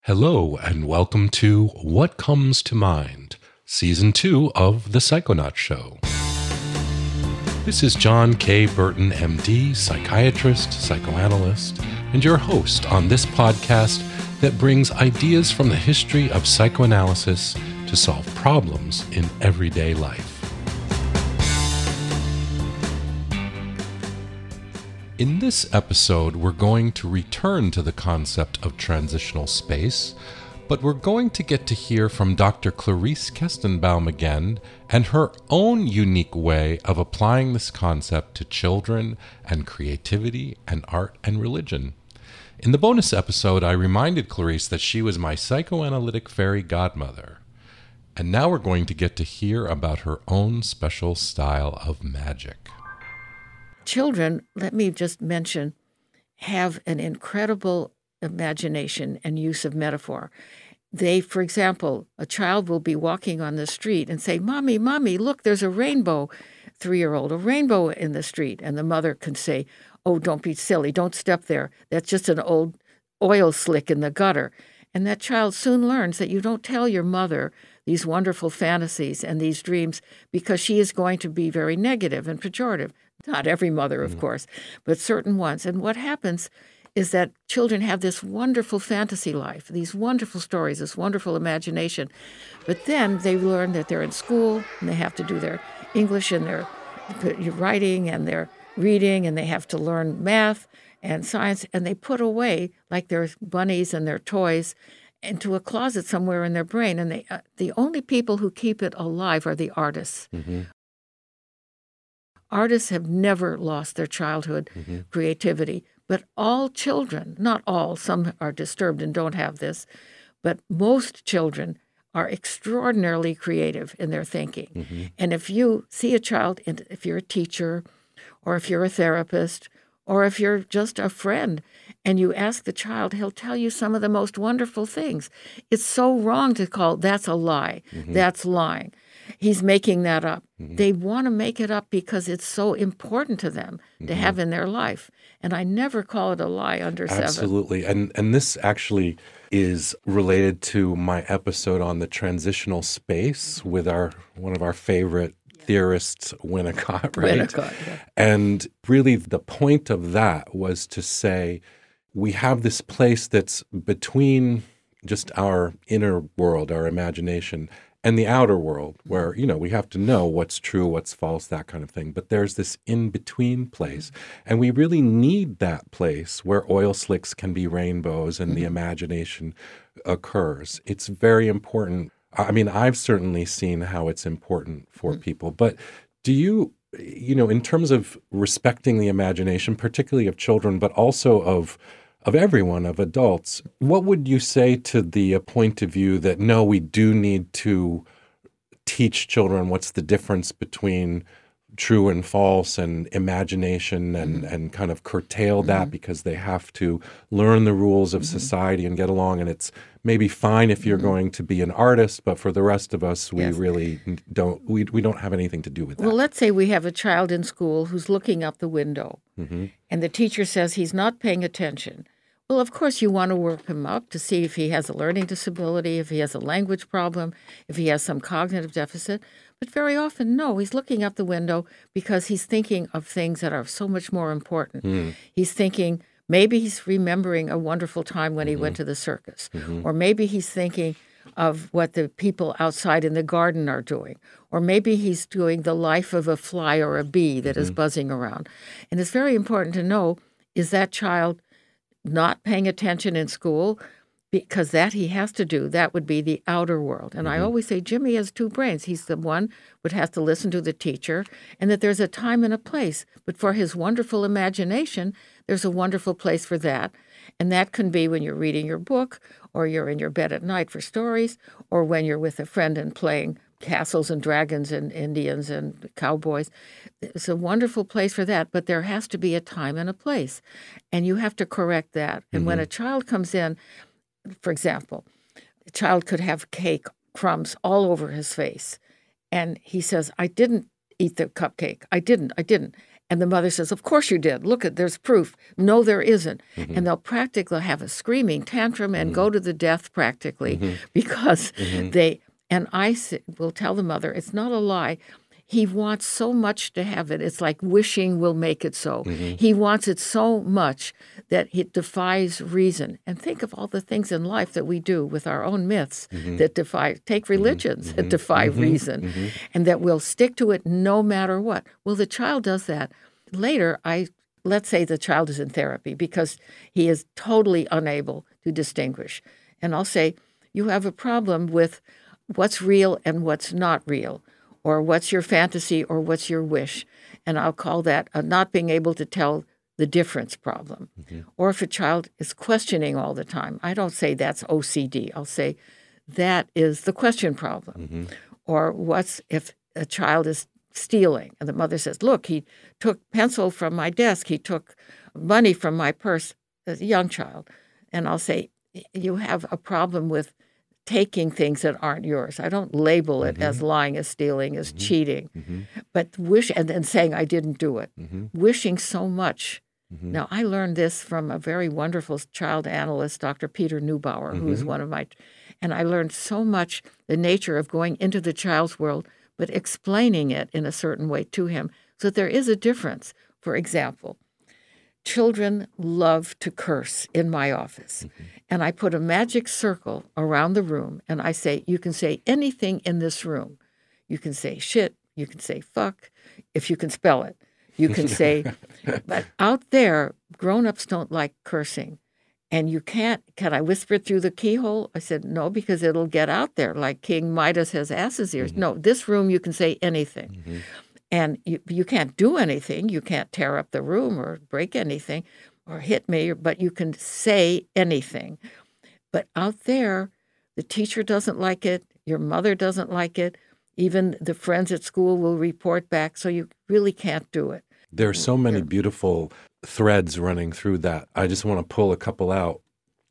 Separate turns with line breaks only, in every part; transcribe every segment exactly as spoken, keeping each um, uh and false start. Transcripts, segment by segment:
Hello, and welcome to What Comes to Mind, Season two of The Psychonaut Show. This is John K. Burton, M D, psychiatrist, psychoanalyst, and your host on this podcast that brings ideas from the history of psychoanalysis to solve problems in everyday life. In this episode, we're going to return to the concept of transitional space, but we're going to get to hear from Doctor Clarice Kestenbaum again and her own unique way of applying this concept to children and creativity and art and religion. In the bonus episode, I reminded Clarice that she was my psychoanalytic fairy godmother. And now we're going to get to hear about her own special style of magic.
Children, let me just mention, have an incredible imagination and use of metaphor. They, for example, a child will be walking on the street and say, "Mommy, Mommy, look, there's a rainbow," three-year-old, a rainbow in the street. And the mother can say, "Oh, don't be silly, don't step there. That's just an old oil slick in the gutter." And that child soon learns that you don't tell your mother these wonderful fantasies and these dreams because she is going to be very negative and pejorative. Not every mother, of mm-hmm. course, but certain ones. And what happens is that children have this wonderful fantasy life, these wonderful stories, this wonderful imagination. But then they learn that they're in school and they have to do their English and their writing and their reading, and they have to learn math and science, and they put away, like their bunnies and their toys, into a closet somewhere in their brain. And they, uh, the only people who keep it alive are the artists. Mm-hmm. Artists have never lost their childhood mm-hmm. creativity, but all children, not all, some are disturbed and don't have this, but most children are extraordinarily creative in their thinking. Mm-hmm. And if you see a child, and if you're a teacher, or if you're a therapist, or if you're just a friend, and you ask the child, he'll tell you some of the most wonderful things. It's so wrong to call, that's a lie, mm-hmm. that's lying. He's making that up. Mm-hmm. They want to make it up because it's so important to them mm-hmm. to have in their life. And I never call it a lie under seven.
Absolutely. And and this actually is related to my episode on the transitional space with our one of our favorite theorists, Winnicott, right?
Winnicott, yeah.
And really the point of that was to say we have this place that's between just our inner world, our imagination, and the outer world where, you know, we have to know what's true, what's false, that kind of thing. But there's this in-between place. And we really need that place where oil slicks can be rainbows and mm-hmm. the imagination occurs. It's very important. I mean, I've certainly seen how it's important for mm-hmm. people. But do you, you know, in terms of respecting the imagination, particularly of children, but also of of everyone, of adults, what would you say to the uh, point of view that, no, we do need to teach children what's the difference between true and false and imagination and, mm-hmm. and kind of curtail that mm-hmm. because they have to learn the rules of mm-hmm. society and get along, and it's maybe fine if you're mm-hmm. going to be an artist, but for the rest of us, we yes. really don't, we, we don't have anything to do with that.
Well, let's say we have a child in school who's looking out the window mm-hmm. and the teacher says he's not paying attention. Well, of course, you want to work him up to see if he has a learning disability, if he has a language problem, if he has some cognitive deficit. But very often, no, he's looking out the window because he's thinking of things that are so much more important. Mm. He's thinking, maybe he's remembering a wonderful time when mm-hmm. he went to the circus. Mm-hmm. Or maybe he's thinking of what the people outside in the garden are doing. Or maybe he's doing the life of a fly or a bee that mm-hmm. is buzzing around. And it's very important to know, is that child not paying attention in school? Because that he has to do, that would be the outer world. And mm-hmm. I always say Jimmy has two brains. He's the one who has to listen to the teacher, and that there's a time and a place. But for his wonderful imagination, there's a wonderful place for that. And that can be when you're reading your book, or you're in your bed at night for stories, or when you're with a friend and playing castles and dragons and Indians and cowboys. It's a wonderful place for that, but there has to be a time and a place. And you have to correct that. And mm-hmm. when a child comes in, for example, a child could have cake crumbs all over his face. And he says, I didn't eat the cupcake. I didn't. I didn't. And the mother says, of course you did. Look, at there's proof. No, there isn't.
Mm-hmm.
And they'll practically have a screaming tantrum and
Mm-hmm.
go to the death practically
Mm-hmm.
because
Mm-hmm.
they, and I will tell the mother, it's not a lie. He wants so much to have it. It's like wishing will make it so.
Mm-hmm.
He wants it so much that it defies reason. And think of all the things in life that we do with our own myths
Mm-hmm.
that defy, take religions
Mm-hmm.
that defy
Mm-hmm.
reason,
Mm-hmm.
and that we'll stick to it no matter what. Well, the child does that. Later, I let's say the child is in therapy because he is totally unable to distinguish. And I'll say, you have a problem with what's real and what's not real, or what's your fantasy or what's your wish. And I'll call that a not being able to tell the difference problem.
Mm-hmm.
Or if a child is questioning all the time, I don't say that's O C D. I'll say that is the question problem.
Mm-hmm.
Or what's if a child is stealing and the mother says, look, he took pencil from my desk, he took money from my purse as a young child. And I'll say, you have a problem with taking things that aren't yours. I don't label it
Mm-hmm.
as lying, as stealing, as
Mm-hmm.
cheating,
Mm-hmm.
but wish and then saying I didn't do it,
Mm-hmm.
wishing so much.
Mm-hmm.
Now, I learned this from a very wonderful child analyst, Doctor Peter Neubauer, who is
Mm-hmm.
one of my, and I learned so much the nature of going into the child's world, but explaining it in a certain way to him so that there is a difference. For example, children love to curse in my office.
Mm-hmm.
And I put a magic circle around the room, and I say, you can say anything in this room. You can say shit, you can say fuck, if you can spell it. You can say, but out there, grown-ups don't like cursing. And you can't, can I whisper it through the keyhole? I said, no, because it'll get out there like King Midas has ass's ears.
Mm-hmm.
No, this room you can say anything.
Mm-hmm.
And you, you can't do anything. You can't tear up the room or break anything or hit me, but you can say anything. But out there, the teacher doesn't like it. Your mother doesn't like it. Even the friends at school will report back. So you really can't do it.
There are so many
Yeah.
beautiful threads running through that. I just want to pull a couple out.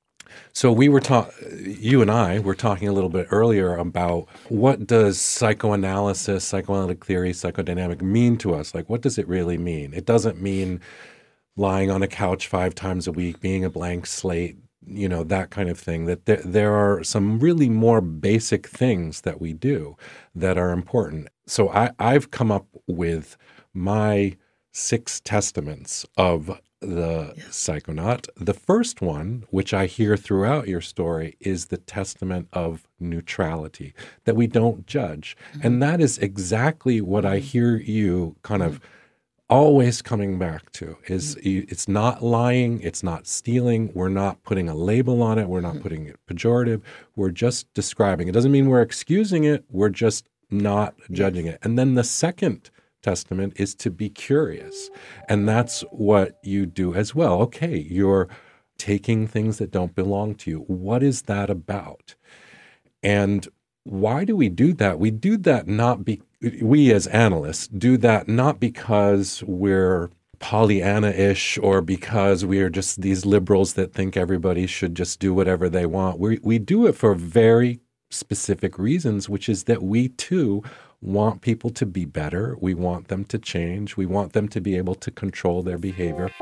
So we were talking, you and I were talking a little bit earlier about what does psychoanalysis, psychoanalytic theory, psychodynamic mean to us? Like, what does it really mean? It doesn't mean lying on a couch five times a week, being a blank slate, you know, that kind of thing. That there, there are some really more basic things that we do that are important. So I, I've come up with my six testaments of the psychonaut. The first one, which I hear throughout your story, is the testament of neutrality, that we don't judge. Mm-hmm. And that is exactly what mm-hmm. I hear you kind of always coming back to, is mm-hmm. it's not lying, it's not stealing, we're not putting a label on it, we're not mm-hmm. putting it pejorative, we're just describing. It doesn't mean we're excusing it, we're just not judging yes. it. And then the second testament is to be curious. And that's what you do as well. Okay, you're taking things that don't belong to you. What is that about? And why do we do that? We do that not be we as analysts do that not because we're Pollyanna-ish or because we are just these liberals that think everybody should just do whatever they want. We we do it for very specific reasons, which is that we too want people to be better. We want them to change. We want them to be able to control their behavior.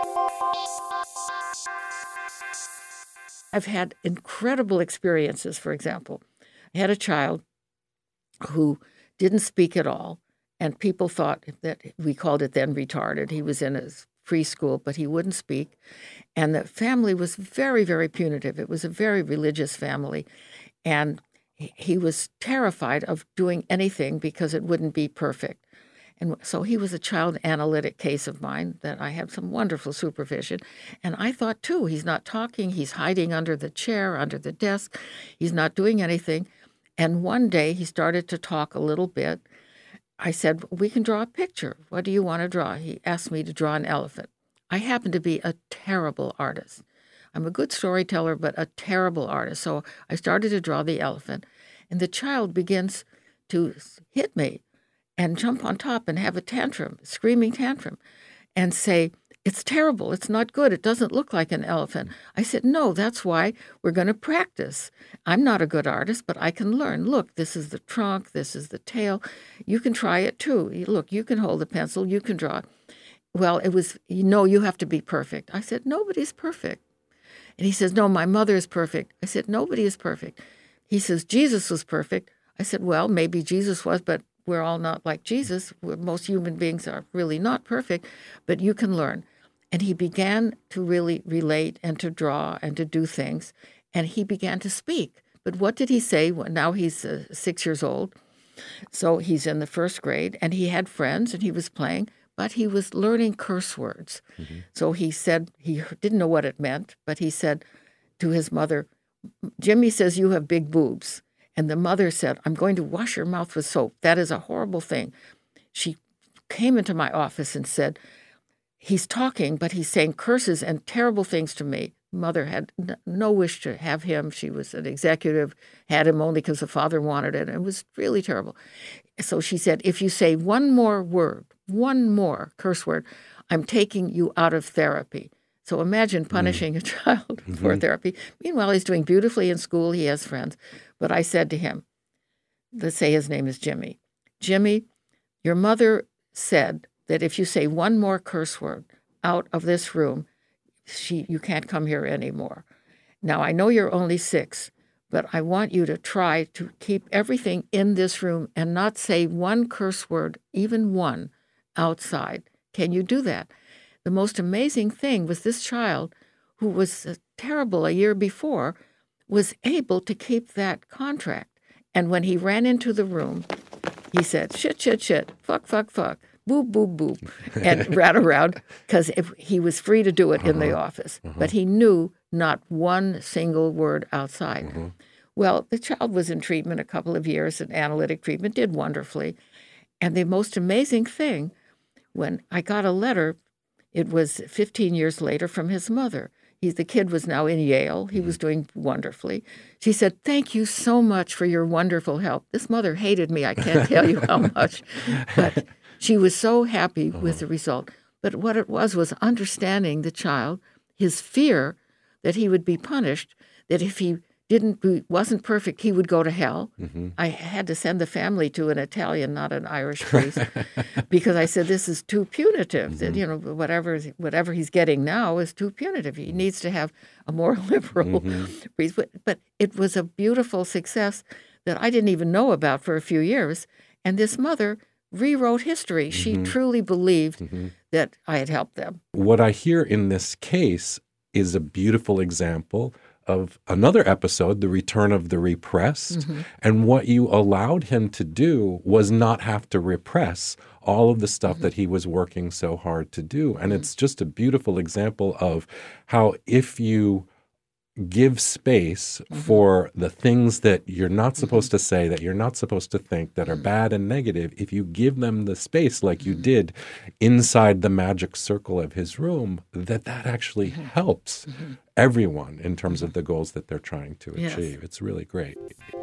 I've had incredible experiences. For example, I had a child who didn't speak at all, and people thought that we called it then retarded. He was in a preschool, but he wouldn't speak. And the family was very, very punitive. It was a very religious family. And he was terrified of doing anything because it wouldn't be perfect. And so he was a child analytic case of mine that I had some wonderful supervision. And I thought, too, he's not talking. He's hiding under the chair, under the desk. He's not doing anything. And one day he started to talk a little bit. I said, we can draw a picture. What do you want to draw? He asked me to draw an elephant. I happen to be a terrible artist. I'm a good storyteller, but a terrible artist. So I started to draw the elephant, and the child begins to hit me and jump on top and have a tantrum, screaming tantrum, and say, it's terrible, it's not good, it doesn't look like an elephant. I said, no, that's why we're going to practice. I'm not a good artist, but I can learn. Look, this is the trunk, this is the tail. You can try it too. Look, you can hold a pencil, you can draw. well, it was, you know, you have to be perfect. I said, nobody's perfect. And he says, no, my mother is perfect. I said, nobody is perfect. He says, Jesus was perfect. I said, well, maybe Jesus was, but we're all not like Jesus. We're, most human beings are really not perfect, but you can learn. And he began to really relate and to draw and to do things. And he began to speak. But what did he say? Well, now he's uh, six years old. So he's in the first grade, and he had friends, and he was playing, but he was learning curse words. Mm-hmm. So he said, he didn't know what it meant, but he said to his mother, Jimmy says you have big boobs. And the mother said, I'm going to wash your mouth with soap. That is a horrible thing. She came into my office and said, he's talking, but he's saying curses and terrible things to me. Mother had n- no wish to have him. She was an executive, had him only because the father wanted it. It was really terrible. So she said, if you say one more word, one more curse word, I'm taking you out of therapy. So imagine punishing mm. a child mm-hmm. for therapy. Meanwhile, he's doing beautifully in school. He has friends. But I said to him, let's say his name is Jimmy. Jimmy, your mother said that if you say one more curse word out of this room, she you can't come here anymore. Now, I know you're only six, but I want you to try to keep everything in this room and not say one curse word, even one, outside. Can you do that? The most amazing thing was this child, who was uh, terrible a year before, was able to keep that contract. And when he ran into the room, he said, shit, shit, shit, fuck, fuck, fuck, boop, boop, boop, and ran around, because he was free to do it uh-huh. in the office. Uh-huh. But he knew not one single word outside. Uh-huh. Well, the child was in treatment a couple of years, and analytic treatment, did wonderfully. And the most amazing thing, when I got a letter, it was fifteen years later, from his mother. He, the kid was now in Yale. He was doing wonderfully. She said, thank you so much for your wonderful help. This mother hated me. I can't tell you how much. But she was so happy uh-huh. with the result. But what it was was understanding the child, his fear that he would be punished, that if he didn't wasn't perfect, he would go to hell. Mm-hmm. I had to send the family to an Italian, not an Irish priest, because I said, this is too punitive. Mm-hmm. That, you know, whatever whatever he's getting now is too punitive. He needs to have a more liberal mm-hmm. priest. But, but it was a beautiful success that I didn't even know about for a few years. And this mother rewrote history. She mm-hmm. truly believed mm-hmm. that I had helped them.
What I hear in this case is a beautiful example of another episode, the return of the repressed. Mm-hmm. And what you allowed him to do was not have to repress all of the stuff mm-hmm. that he was working so hard to do. And mm-hmm. it's just a beautiful example of how if you give space mm-hmm. for the things that you're not supposed mm-hmm. to say, that you're not supposed to think, that are bad and negative, if you give them the space like mm-hmm. you did inside the magic circle of his room, that that actually mm-hmm. helps mm-hmm. everyone in terms of the goals that they're trying to achieve. Yes. It's really great.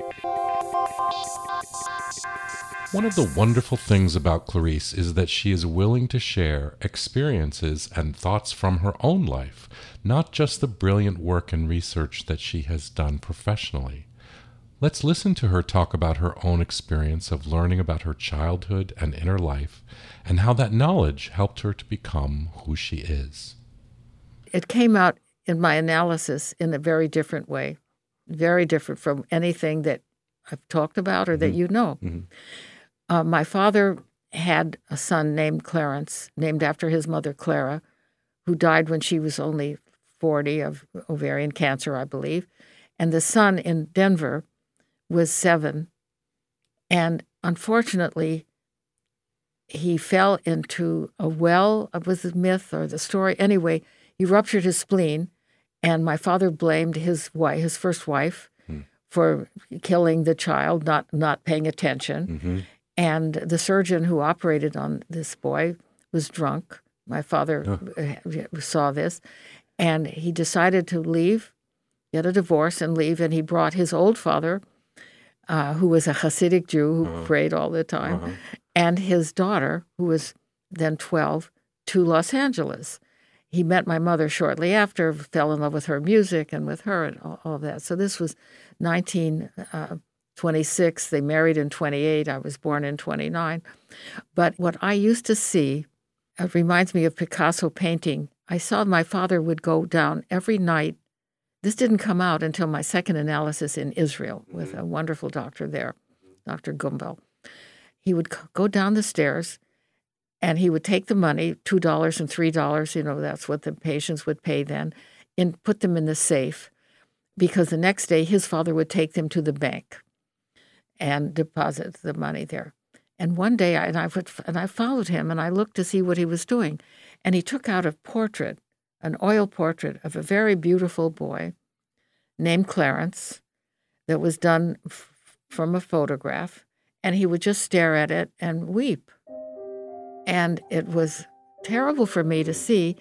One of the wonderful things about Clarice is that she is willing to share experiences and thoughts from her own life, not just the brilliant work and research that she has done professionally. Let's listen to her talk about her own experience of learning about her childhood and inner life, and how that knowledge helped her to become who she is.
It came out in my analysis in a very different way, very different from anything that I've talked about or mm-hmm. that you know. Mm-hmm. Uh, my father had a son named Clarence, named after his mother, Clara, who died when she was only forty of ovarian cancer, I believe. And the son in Denver was seven. And unfortunately, he fell into a well, it was the myth or the story. Anyway, he ruptured his spleen, and my father blamed his wife, his first wife, hmm. for killing the child, not, not paying attention. Mm-hmm. And the surgeon who operated on this boy was drunk. My father oh. saw this, and he decided to leave, get a divorce and leave, and he brought his old father, uh, who was a Hasidic Jew who uh-huh. prayed all the time, uh-huh. and his daughter, who was then twelve, to Los Angeles. He met my mother shortly after, fell in love with her music and with her and all, all of that. So this was nineteen twenty-six. They married in twenty-eight. I was born in twenty-nine. But what I used to see it reminds me of Picasso painting. I saw my father would go down every night. This didn't come out until my second analysis in Israel with a wonderful doctor there, Doctor Gumbel. He would go down the stairs, and he would take the money, two dollars and three dollars, you know, that's what the patients would pay then, and put them in the safe, because the next day his father would take them to the bank and deposit the money there. And one day, I, and, I would, and I followed him, and I looked to see what he was doing. And he took out a portrait, an oil portrait of a very beautiful boy named Clarence that was done f- from a photograph, and he would just stare at it and weep. And it was terrible for me to see,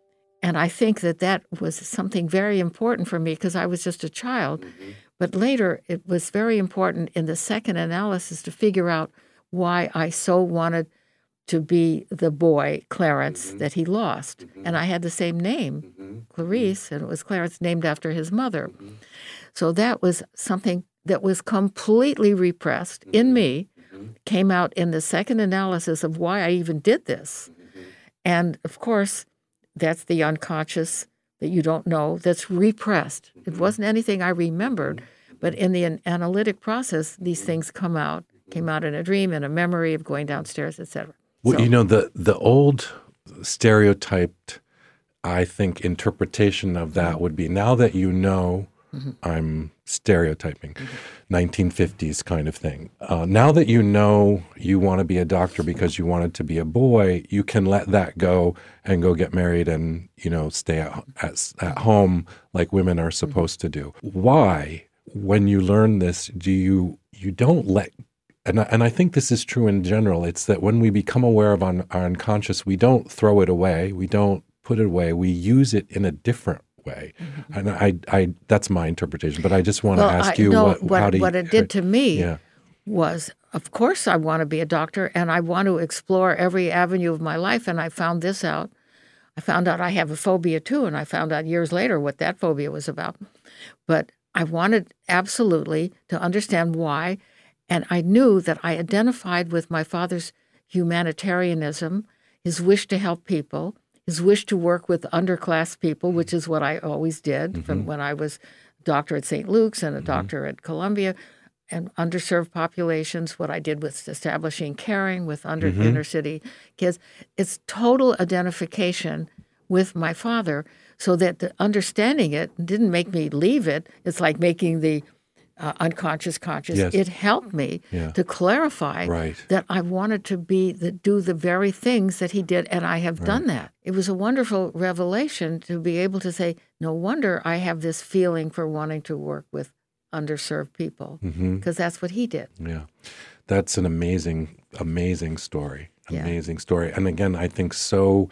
and I think that that was something very important for me because I was just a child. Mm-hmm. But later, it was very important in the second analysis to figure out why I so wanted to be the boy, Clarence, mm-hmm. that he lost. Mm-hmm. And I had the same name, mm-hmm. Clarice, and it was Clarence named after his mother. Mm-hmm. So that was something that was completely repressed mm-hmm. in me, mm-hmm. came out in the second analysis of why I even did this. Mm-hmm. And, of course, that's the unconscious that you don't know that's repressed. Mm-hmm. It wasn't anything I remembered, but in the an- analytic process, these things come out, came out in a dream, in a memory of going downstairs, et cetera.
Well,
so,
you know, the the old stereotyped, I think, interpretation of that would be, now that you know, mm-hmm. I'm stereotyping, mm-hmm. nineteen fifties kind of thing. Uh, now that you know you want to be a doctor because you wanted to be a boy, you can let that go and go get married and, you know, stay at, at, at home like women are supposed mm-hmm. to do. Why, when you learn this, do you, you don't let And I, and I think this is true in general. It's that when we become aware of un, our unconscious, we don't throw it away. We don't put it away. We use it in a different way. Mm-hmm. And I, I, that's my interpretation. But I just want
well,
to ask
I,
you,
no,
what,
what,
how do you,
what it did to me
yeah.
was, of course, I want to be a doctor, and I want to explore every avenue of my life. And I found this out. I found out I have a phobia too, and I found out years later what that phobia was about. But I wanted absolutely to understand why. And I knew that I identified with my father's humanitarianism, his wish to help people, his wish to work with underclass people, which is what I always did mm-hmm. from when I was a doctor at Saint Luke's and a mm-hmm. doctor at Columbia, and underserved populations, what I did with establishing caring with under mm-hmm. inner city kids. It's total identification with my father, so that the understanding it didn't make me leave it. It's like making the Uh, unconscious conscious.
Yes.
It helped me
yeah.
to clarify
right.
that I wanted to be the, do the very things that he did, and I have right. done that. It was a wonderful revelation to be able to say, no wonder I have this feeling for wanting to work with underserved people, because mm-hmm. that's what he did.
Yeah, that's an amazing, amazing story. Amazing yeah. story. And again, I think so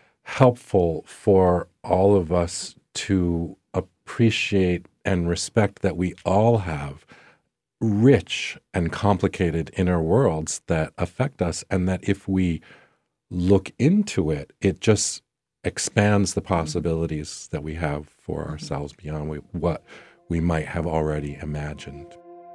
helpful for all of us to appreciate and respect that we all have rich and complicated inner worlds that affect us, and that if we look into it, it just expands the possibilities that we have for ourselves beyond we, what we might have already imagined.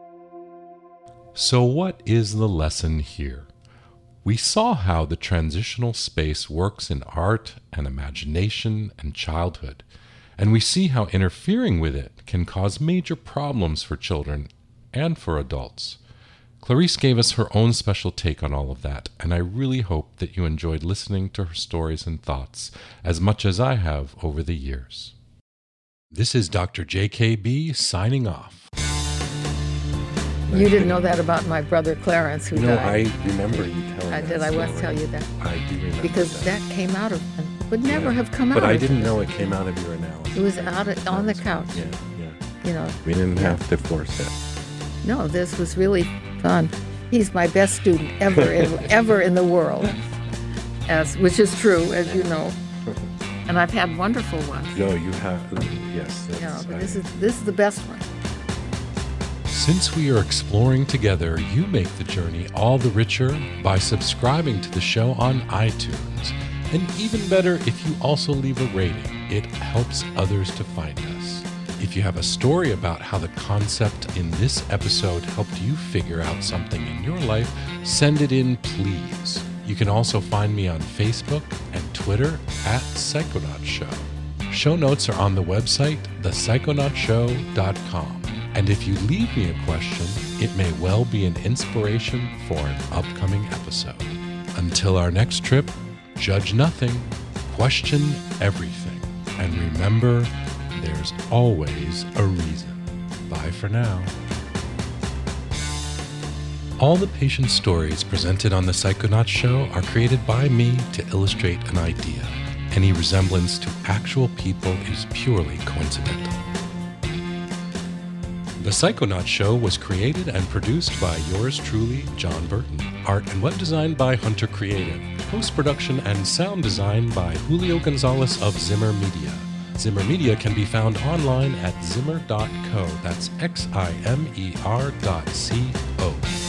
So what is the lesson here? We saw how the transitional space works in art and imagination and childhood. And we see how interfering with it can cause major problems for children and for adults. Clarice gave us her own special take on all of that, and I really hope that you enjoyed listening to her stories and thoughts as much as I have over the years. This is Doctor J K B signing off.
You didn't know that about my brother Clarence, who
no,
died.
No, I remember you telling me.
I did. I once tell you that.
I do remember
because
that.
that came out of, would never
yeah.
have come
but
out.
But I
of
didn't
it.
know it came out of your analysis.
It was out of, on the couch.
Yeah, yeah.
You know.
We didn't
yeah.
have to force it.
No, this was really fun. He's my best student ever in ever in the world, as which is true, as you know. And I've had wonderful ones.
No, you have. Yes.
Yeah, but I, this is this is the best one.
Since we are exploring together, you make the journey all the richer by subscribing to the show on iTunes. And even better if you also leave a rating. It helps others to find us. If you have a story about how the concept in this episode helped you figure out something in your life, send it in, please. You can also find me on Facebook and Twitter at Psychonaut Show. Show notes are on the website the psychonaut show dot com. And if you leave me a question, it may well be an inspiration for an upcoming episode. Until our next trip, judge nothing, question everything, and remember, there's always a reason. Bye for now. All the patient stories presented on the Psychonaut Show are created by me to illustrate an idea. Any resemblance to actual people is purely coincidental. The Psychonaut Show was created and produced by yours truly, John Burton. Art and web design by Hunter Creative. Post-production and sound design by Julio Gonzalez of Zimmer Media. Zimmer Media can be found online at zimmer dot co. That's X I M E R dot C O.